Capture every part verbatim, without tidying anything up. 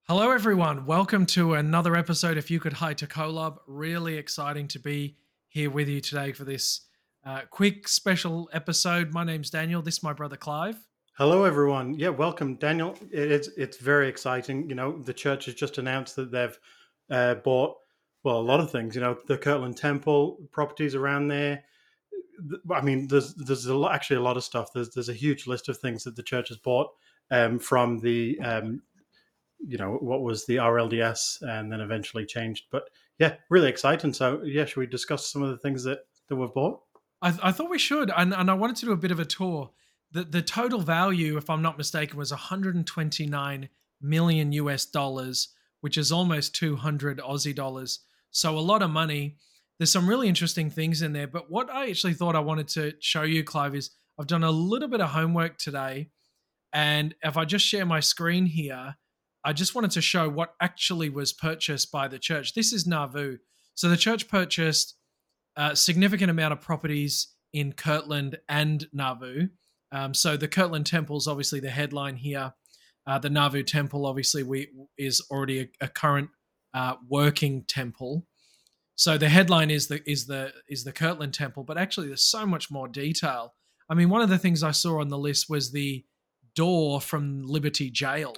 Hello, everyone. Welcome to another episode. If you could hide to Kolob, really exciting to be here with you today for this uh, quick special episode. My name's Daniel. This is my brother Clive. Hello, everyone. Yeah, welcome, Daniel. It- It's it's very exciting. You know, the church has just announced that they've uh, bought well a lot of things. You know, the Kirtland Temple properties around there. Th- I mean, there's there's a lot, actually a lot of stuff. There's there's a huge list of things that the church has bought um, from the um, you know what was the R L D S and then eventually changed. But yeah, really exciting. So yeah, should we discuss some of the things that that we've bought? I, I thought we should, and, and I wanted to do a bit of a tour. The, the total value, if I'm not mistaken, was one hundred twenty-nine million U S dollars, which is almost two hundred Aussie dollars. So a lot of money. There's some really interesting things in there. But what I actually thought I wanted to show you, Clive, is I've done a little bit of homework today. And if I just share my screen here, I just wanted to show what actually was purchased by the church. This is Nauvoo. So the church purchased a significant amount of properties in Kirtland and Nauvoo. Um, so the Kirtland Temple is obviously the headline here. Uh, the Nauvoo Temple obviously we, is already a, a current uh, working temple. So the headline is the is the is the Kirtland Temple, but actually there's so much more detail. I mean, one of the things I saw on the list was the door from Liberty Jail.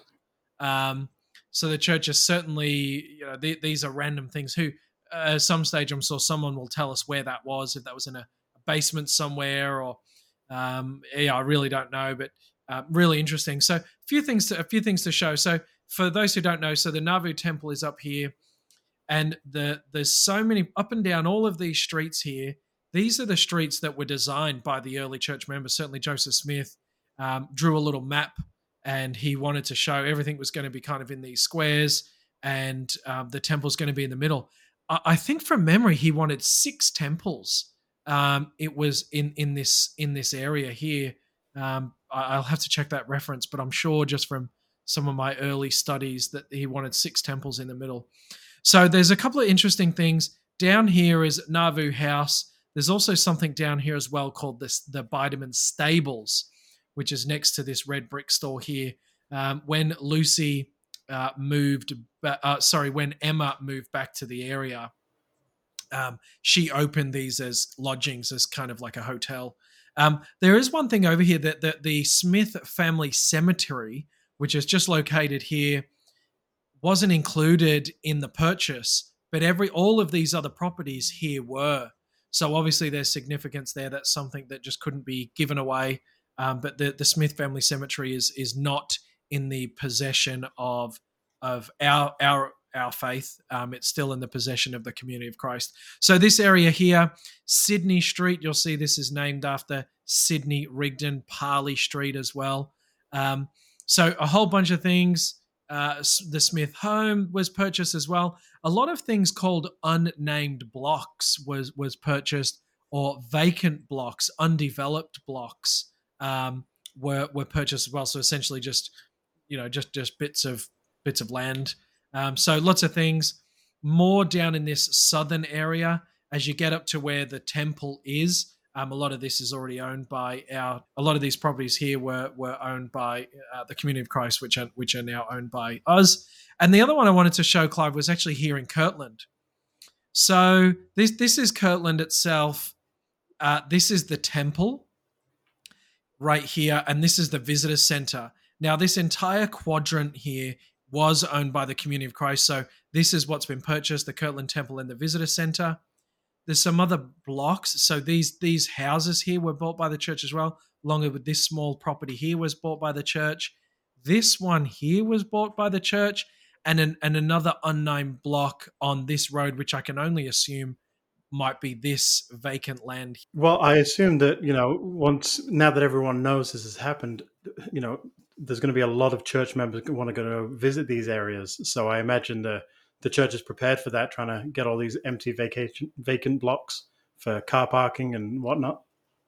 Um, so the church is certainly, you know, th- these are random things. Who, uh, at some stage, I'm sure someone will tell us where that was, if that was in a, a basement somewhere, or um, yeah, I really don't know, but uh, really interesting. So a few things to a few things to show. So for those who don't know, so the Nauvoo Temple is up here, and the there's so many up and down all of these streets here. These are the streets that were designed by the early church members. Certainly, Joseph Smith um, drew a little map, and he wanted to show everything was going to be kind of in these squares, and um, the temple's going to be in the middle. I, I think from memory, he wanted six temples. Um, it was in in this in this area here. Um, I, I'll have to check that reference, but I'm sure just from some of my early studies that he wanted six temples in the middle. So there's a couple of interesting things. Down here is Nauvoo House. There's also something down here as well called this the Biderman Stables, which is next to this red brick store here. Um, when Lucy uh, moved, uh, sorry, when Emma moved back to the area, um, she opened these as lodgings, as kind of like a hotel. Um, there is one thing over here that, that the Smith Family Cemetery, which is just located here, wasn't included in the purchase, but every all of these other properties here were. So obviously there's significance there. That's something that just couldn't be given away. Um, but the, the Smith Family Cemetery is is not in the possession of of our our our faith. Um, it's still in the possession of the Community of Christ. So this area here, Sydney Street, you'll see this is named after Sydney Rigdon. Parley Street as well. Um, so a whole bunch of things. Uh, the Smith home was purchased as well. A lot of things called unnamed blocks was was purchased, or vacant blocks, undeveloped blocks um, were were purchased as well. So essentially, just you know, just just bits of bits of land. Um, so lots of things. More down in this southern area, as you get up to where the temple is. Um, a lot of this is already owned by our. A lot of these properties here were were owned by uh, the Community of Christ, which are which are now owned by us. And the other one I wanted to show, Clive, was actually here in Kirtland. So this this is Kirtland itself. Uh, this is the temple right here, and this is the visitor center. Now, this entire quadrant here was owned by the Community of Christ. So this is what's been purchased: the Kirtland Temple and the visitor center. There's some other blocks. So these these houses here were bought by the church as well, along with this small property here was bought by the church. This one here was bought by the church, and an, and another unnamed block on this road, which I can only assume might be this vacant land. Well, I assume that, you know, once now that everyone knows this has happened, you know, there's going to be a lot of church members who want to go to visit these areas. So I imagine the the church is prepared for that, trying to get all these empty vacation vacant blocks for car parking and whatnot.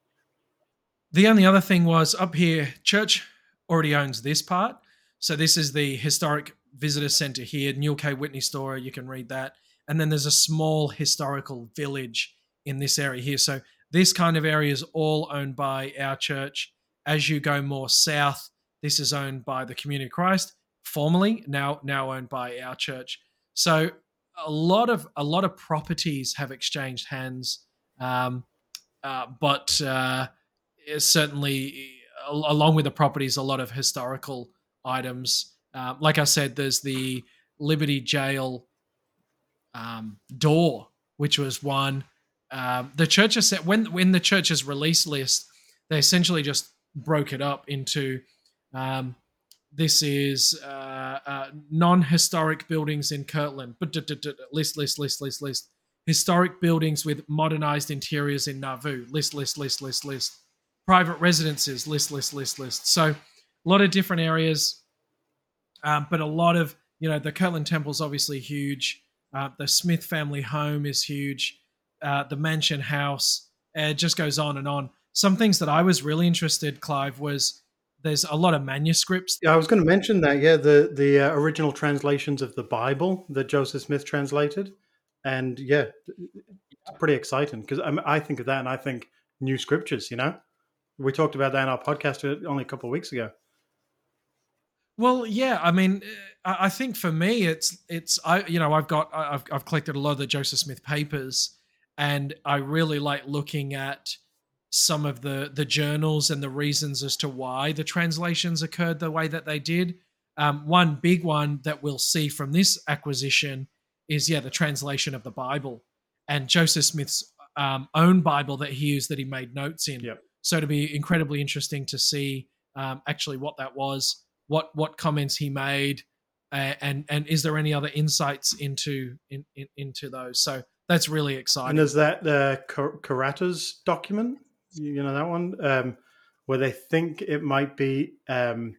The only other thing was up here, church already owns this part. So this is the historic visitor center here, Newell K. Whitney store. You can read that. And then there's a small historical village in this area here. So this kind of area is all owned by our church. As you go more south, this is owned by the Community of Christ. formerly, now now owned by our church. So a lot of a lot of properties have exchanged hands, um, uh, but uh, certainly along with the properties, a lot of historical items. Uh, like I said, there's the Liberty Jail um, door, which was one. Um, the church has said when when the church's release list, they essentially just broke it up into um, this is uh, uh, non-historic buildings in Kirtland, but list, list, list, list, list. Historic buildings with modernized interiors in Nauvoo, list, list, list, list, list. Private residences, list, list, list, list. So a lot of different areas, um, but a lot of, you know, the Kirtland Temple is obviously huge. Uh, the Smith family home is huge. Uh, the Mansion House, it just goes on and on. Some things that I was really interested, Clive, was there's a lot of manuscripts. Yeah, I was going to mention that. Yeah, the the uh, original translations of the Bible that Joseph Smith translated, and yeah, it's pretty exciting because I, I think of that and I think new scriptures. You know, we talked about that in our podcast only a couple of weeks ago. Well, yeah, I mean, I think for me, it's it's I you know I've got I've I've collected a lot of the Joseph Smith papers, and I really like looking at some of the the journals and the reasons as to why the translations occurred the way that they did. Um, one big one that we'll see from this acquisition is yeah the translation of the Bible and Joseph Smith's um, own Bible that he used that he made notes in. Yep. So it'll be incredibly interesting to see um, actually what that was, what what comments he made, uh, and and is there any other insights into in, in, into those? So that's really exciting. And there's that uh, Karatas document, you know that one, um, where they think it might be um,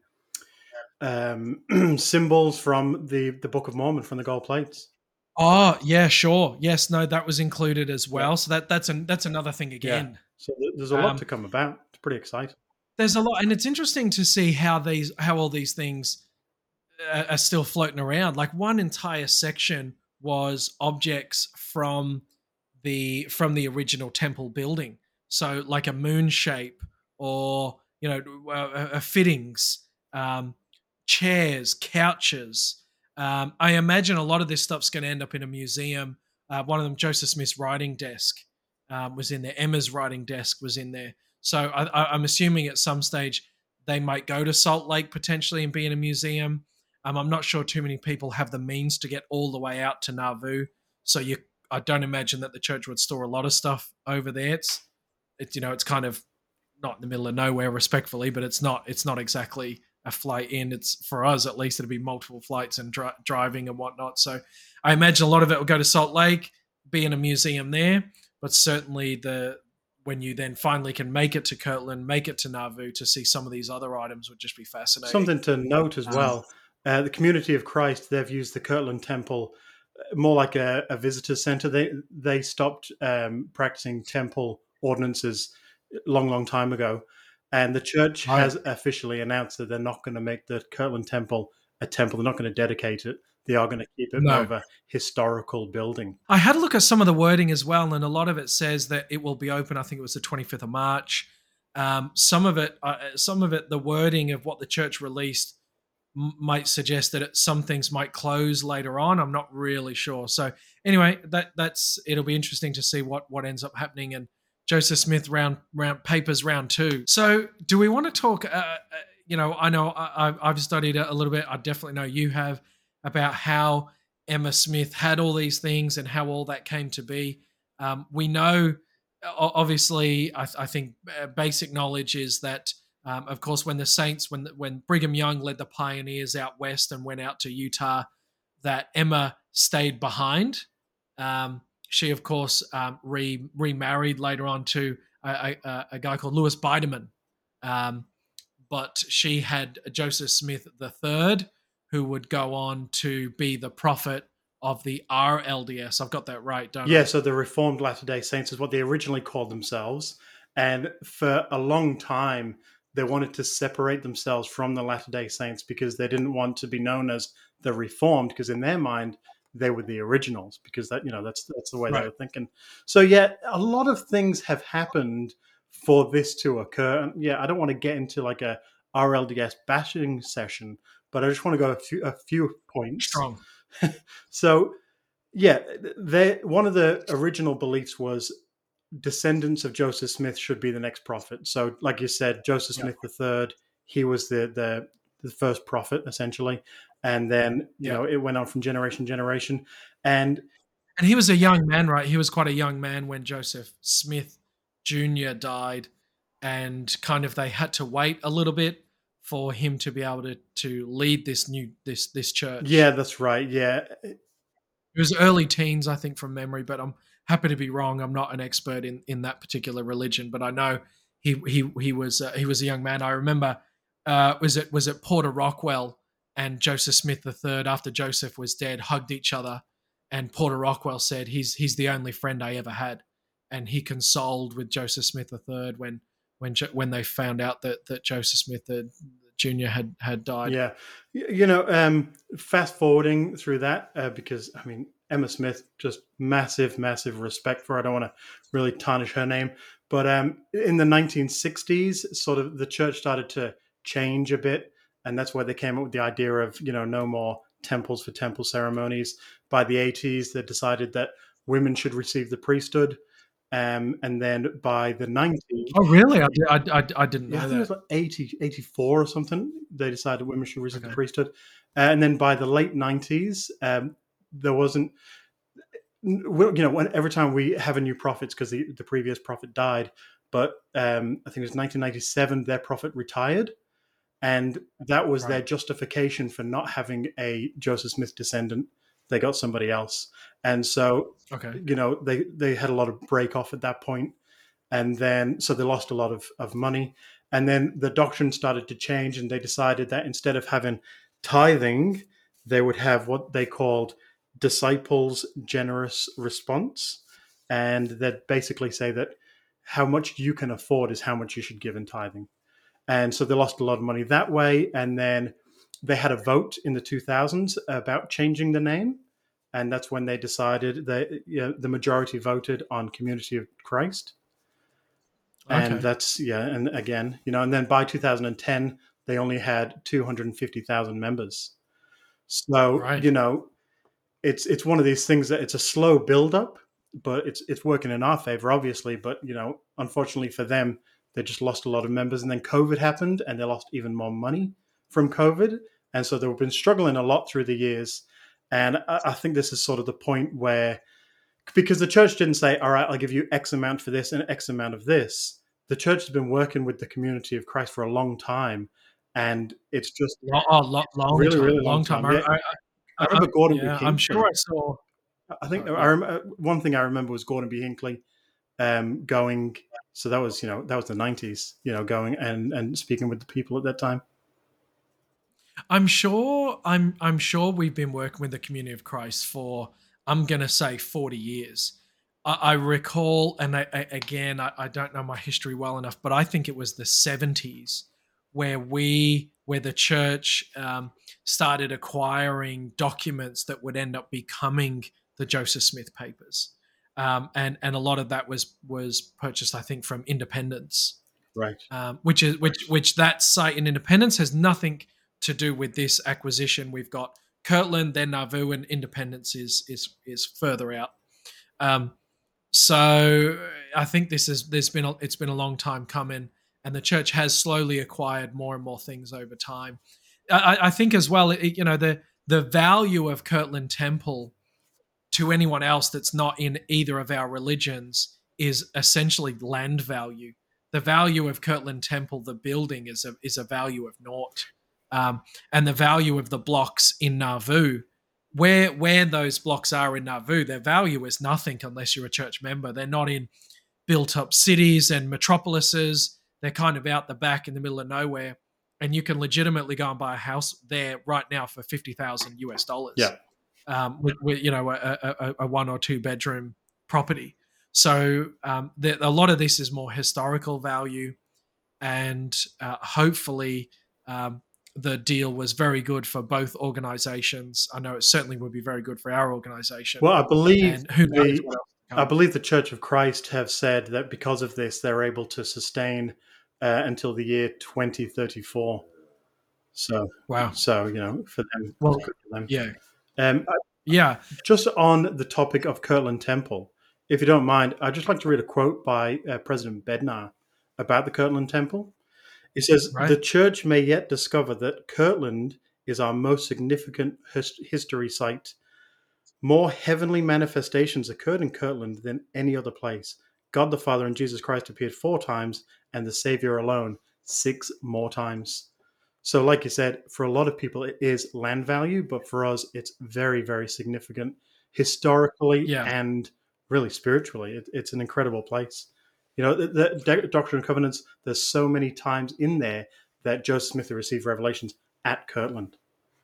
um, symbols from the the Book of Mormon, from the gold plates. Oh yeah, sure. Yes, no, that was included as well. Yeah. So that that's an that's another thing again. Yeah. So there's a lot um, to come about. It's pretty exciting. There's a lot, and it's interesting to see how these how all these things uh, are still floating around. Like one entire section was objects from the from the original temple building. So like a moon shape, or you know, uh, uh, fittings, um, chairs, couches. Um, I imagine a lot of this stuff's going to end up in a museum. Uh, one of them, Joseph Smith's writing desk, um, was in there. Emma's writing desk was in there. So I, I'm assuming at some stage they might go to Salt Lake potentially and be in a museum. Um, I'm not sure too many people have the means to get all the way out to Nauvoo. So you, I don't imagine that the church would store a lot of stuff over there. It's, it's you know, it's kind of not in the middle of nowhere, respectfully, but it's not, it's not exactly a flight in. It's, for us at least, it'd be multiple flights and dri- driving and whatnot. So I imagine a lot of it will go to Salt Lake, be in a museum there, but certainly the when you then finally can make it to Kirtland, make it to Nauvoo to see some of these other items would just be fascinating. Something to note as well, uh, the Community of Christ, they've used the Kirtland Temple more like a, a visitor center. They they stopped um, practicing temple ordinances long, long time ago. And the church right. has officially announced that they're not going to make the Kirtland Temple a temple. They're not going to dedicate it. They are going to keep it no. more of a historical building. I had a look at some of the wording as well, and a lot of it says that it will be open. I think it was the twenty-fifth of March. Um, some of it, uh, some of it, the wording of what the church released m- might suggest that it, some things might close later on. I'm not really sure. So anyway, that that's it'll be interesting to see what what ends up happening. And Joseph Smith round round papers round two. So do we want to talk? Uh, you know, I know I, I've studied it a little bit. I definitely know you have, about how Emma Smith had all these things and how all that came to be. Um, we know, obviously, I, I think basic knowledge is that, um, of course, when the Saints, when when Brigham Young led the pioneers out west and went out to Utah, that Emma stayed behind. Um, she, of course, um, re, remarried later on to a, a, a guy called Louis Biderman. Um, but she had Joseph Smith the third, who would go on to be the prophet of the R L D S. I've got that right, don't yeah, I? Yeah, so the Reformed Latter-day Saints is what they originally called themselves. And for a long time, they wanted to separate themselves from the Latter-day Saints because they didn't want to be known as the Reformed, because in their mind, they were the originals, because that, you know, that's that's the way right. they were thinking. So yeah, a lot of things have happened for this to occur. And yeah, I don't want to get into like a R L D S bashing session, but I just want to go a few, a few points. Strong. So, yeah, they, one of the original beliefs was descendants of Joseph Smith should be the next prophet. So, like you said, Joseph Yeah. Smith the third, he was the, the the first prophet essentially, and then you Yeah. know it went on from generation to generation, and And he was a young man, right? He was quite a young man when Joseph Smith Junior died, and kind of they had to wait a little bit for him to be able to to lead this new this this church. yeah, that's right. Yeah, It was early teens, I think, from memory, but I'm happy to be wrong. I'm not an expert in, in that particular religion, but I know he he he was uh, he was a young man. I remember uh, was it was it Porter Rockwell and Joseph Smith the third, after Joseph was dead, hugged each other, and Porter Rockwell said he's he's the only friend I ever had, and he consoled with Joseph Smith the third when when when they found out that that Joseph Smith the Junior had had died. yeah. You know, um, fast forwarding through that uh, because I mean Emma Smith, just massive, massive respect for her. I don't want to really tarnish her name, but um, in the nineteen sixties, sort of the church started to change a bit, and that's where they came up with the idea of you know no more temples for temple ceremonies. By the eighties, they decided that women should receive the priesthood. Um, and then by the nineties, Oh, really? I, did, I, I, I didn't know yeah, I think that. it was like eighty, eighty-four or something. They decided women should receive Okay. the priesthood. Uh, and then by the late nineties, um, there wasn't, you know, when, every time we have a new prophet, because the, the previous prophet died. But um, I think it was nineteen ninety-seven, their prophet retired. And that was right. Their justification for not having a Joseph Smith descendant. They got somebody else. And so, okay. you know, they, they had a lot of break off at that point. And then, so they lost a lot of, of money. And then the doctrine started to change, and they decided that instead of having tithing, they would have what they called disciples' generous response. And that basically say that how much you can afford is how much you should give in tithing. And so they lost a lot of money that way. And then they had a vote in the two thousands about changing the name. And that's when they decided that you know, the majority voted on Community of Christ. And okay. that's, yeah, and again, you know, and then by two thousand ten, they only had two hundred fifty thousand members. So, right. you know, it's it's one of these things that it's a slow build-up, but it's it's working in our favor, obviously. But, you know, unfortunately for them, they just lost a lot of members. And then COVID happened, and they lost even more money from COVID. And so they've been struggling a lot through the years. And I, I think this is sort of the point where, because the church didn't say, all right, I'll give you X amount for this and X amount of this. The church has been working with the Community of Christ for a long time. And it's just long, oh, long, long really, time, really long, long time. time. Yeah. I, I, I remember I, Gordon yeah, B. Hinckley. I'm sure I saw. I think uh, I remember, one thing I remember was Gordon B. Hinckley um, going. So that was, you know, that was the nineties, you know, going and, and speaking with the people at that time. I'm sure I'm I'm sure we've been working with the Community of Christ for, I'm going to say, forty years. I, I recall, and I, I, again, I, I don't know my history well enough, but I think it was the seventies where we, where the church um, started acquiring documents that would end up becoming the Joseph Smith Papers. Um, and and a lot of that was was purchased, I think, from Independence, right? Um, which is which which that site in Independence has nothing to do with this acquisition. We've got Kirtland, then Nauvoo, and Independence is is is further out. Um, so I think this is there's been a, it's been a long time coming, and the church has slowly acquired more and more things over time. I, I think as well, it, you know, the the value of Kirtland Temple to anyone else that's not in either of our religions is essentially land value. The value of Kirtland Temple, the building, is a is a value of naught. Um, and the value of the blocks in Nauvoo, where where those blocks are in Nauvoo, their value is nothing unless you're a church member. They're not in built-up cities and metropolises. They're kind of out the back in the middle of nowhere, and you can legitimately go and buy a house there right now for fifty thousand U S dollars. Yeah. Um, with, with you know a, a, a one or two bedroom property. So um, the, a lot of this is more historical value, and uh, hopefully um, the deal was very good for both organizations. I know it certainly would be very good for our organization. Well, I believe who knows the, what else I believe the Church of Christ have said that because of this, they're able to sustain uh, until the year twenty thirty-four. So, Wow. so you know, for them, it's Well, good for them. yeah, Um, yeah. just on the topic of Kirtland Temple, if you don't mind, I'd just like to read a quote by uh, President Bednar about the Kirtland Temple. He says, Right. "The church may yet discover that Kirtland is our most significant his- history site. More heavenly manifestations occurred in Kirtland than any other place. God the Father and Jesus Christ appeared four times, and the Savior alone six more times." So, like you said, for a lot of people, it is land value, but for us, it's very, very significant historically Yeah. and really spiritually. It, it's an incredible place. You know, the, the Doctrine and Covenants, there's so many times in there that Joseph Smith received revelations at Kirtland.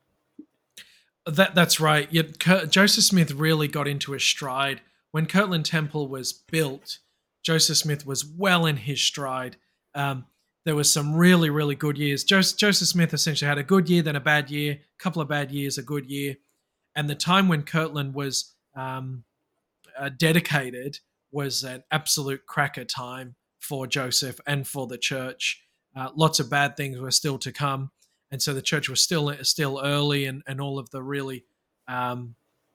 That that's right. Yeah, Kurt, Joseph Smith really got into his stride when Kirtland Temple was built. Joseph Smith was well in his stride. Um, there was some really really good years. Joseph, Joseph Smith essentially had a good year, then a bad year, a couple of bad years, a good year, and the time when Kirtland was um, uh, dedicated was an absolute cracker time for Joseph and for the church. Uh, lots of bad things were still to come, and so the church was still still early, and, and all of the really um,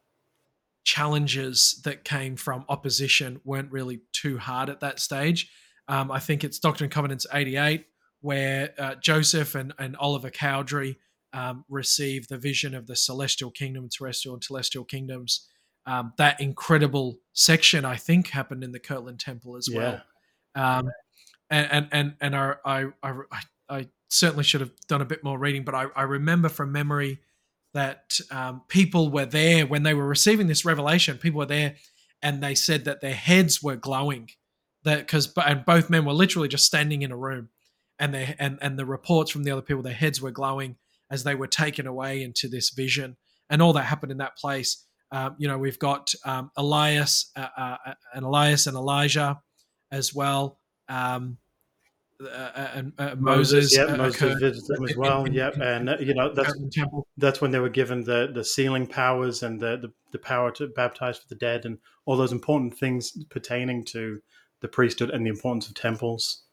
challenges that came from opposition weren't really too hard at that stage. Um, I think it's Doctrine and Covenants eighty-eight where uh, Joseph and, and Oliver Cowdery um, received the vision of the celestial kingdom, terrestrial and celestial kingdoms. Um, that incredible section, I think, happened in the Kirtland Temple as Yeah. well. Um, and and and, and I, I, I, I certainly should have done a bit more reading, but I, I remember from memory that um, people were there when they were receiving this revelation. People were there, and they said that their heads were glowing. That because and both men were literally just standing in a room, and they and and the reports from the other people, their heads were glowing as they were taken away into this vision, and all that happened in that place. Um, you know, we've got um, Elias uh, uh, and Elias and Elijah as well. Um, uh, and uh, Moses, Moses yeah, uh, Moses occurred visited them as in, well. in, Yep, in, and uh, you know in that's Kirtland Temple. that's when they were given the the sealing powers and the, the the power to baptize for the dead and all those important things pertaining to the priesthood and the importance of temples.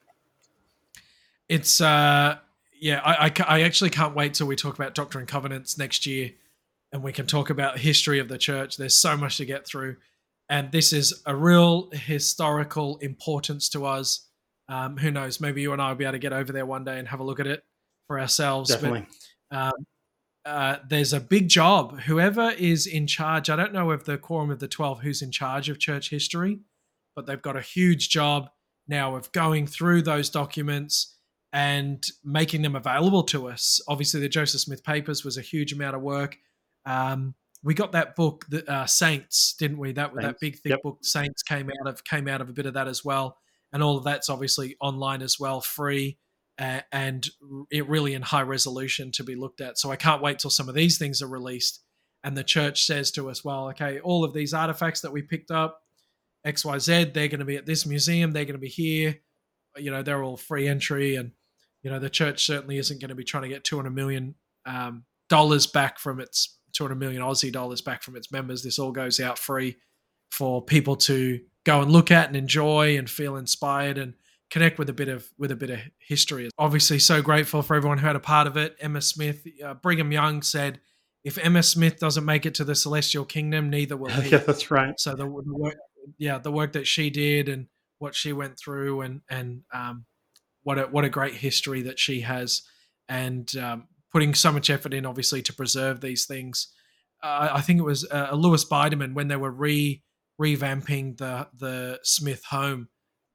It's uh, yeah, I, I, I actually can't wait till we talk about Doctrine and Covenants next year, and we can talk about the history of the church. There's so much to get through, and this is a real historical importance to us. Um, who knows? Maybe you and I will be able to get over there one day and have a look at it for ourselves. Definitely. But um, uh, there's a big job. Whoever is in charge, I don't know if the Quorum of the Twelve who's in charge of church history, but they've got a huge job now of going through those documents and making them available to us. Obviously, the Joseph Smith Papers was a huge amount of work. Um, we got that book, the uh, Saints, didn't we? That Thanks. that big thick Yep. book, Saints, came out of came out of a bit of that as well, and all of that's obviously online as well, free, uh, and it really in high resolution to be looked at. So I can't wait till some of these things are released, and the church says to us, "Well, okay, all of these artifacts that we picked up, X Y Z, they're going to be at this museum, they're going to be here. You know, they're all free entry, and you know, the church certainly isn't going to be trying to get two hundred million um, dollars back from its two hundred million Aussie dollars back from its members. This all goes out free for people to go and look at and enjoy and feel inspired and connect with a bit of with a bit of history. Obviously, so grateful for everyone who had a part of it. Emma Smith, uh, Brigham Young said, "If Emma Smith doesn't make it to the celestial kingdom, neither will he." Yeah, that's right. So the, the work, yeah, the work that she did and what she went through, and and um, what a what a great history that she has, and um, putting so much effort in, obviously, to preserve these things. Uh, I think it was uh, Louis Biderman when they were re revamping the the Smith home,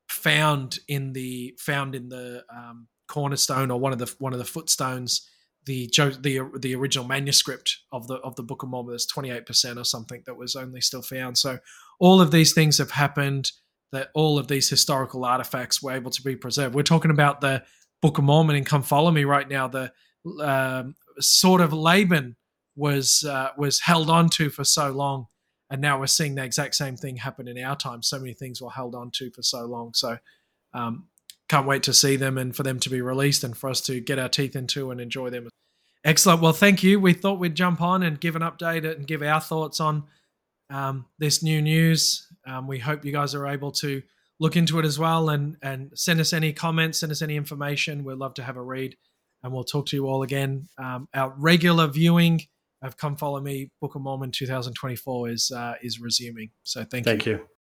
found in the found in the um, cornerstone or one of the one of the footstones the the the original manuscript of the of the Book of Mormon. There's twenty-eight percent or something that was only still found. So all of these things have happened. That all of these historical artifacts were able to be preserved. We're talking about the Book of Mormon and Come Follow Me right now. The um, sort of Laban was uh, was held on to for so long, and now we're seeing the exact same thing happen in our time. So many things were held on to for so long. So um, can't wait to see them and for them to be released and for us to get our teeth into and enjoy them. Excellent. Well, thank you. We thought we'd jump on and give an update and give our thoughts on um, this new news. Um, we hope you guys are able to look into it as well and, and send us any comments, send us any information. We'd love to have a read. and we'll talk to you all again. Um, our regular viewing of Come Follow Me, Book of Mormon twenty twenty-four is uh, is resuming. So thank, thank you. you.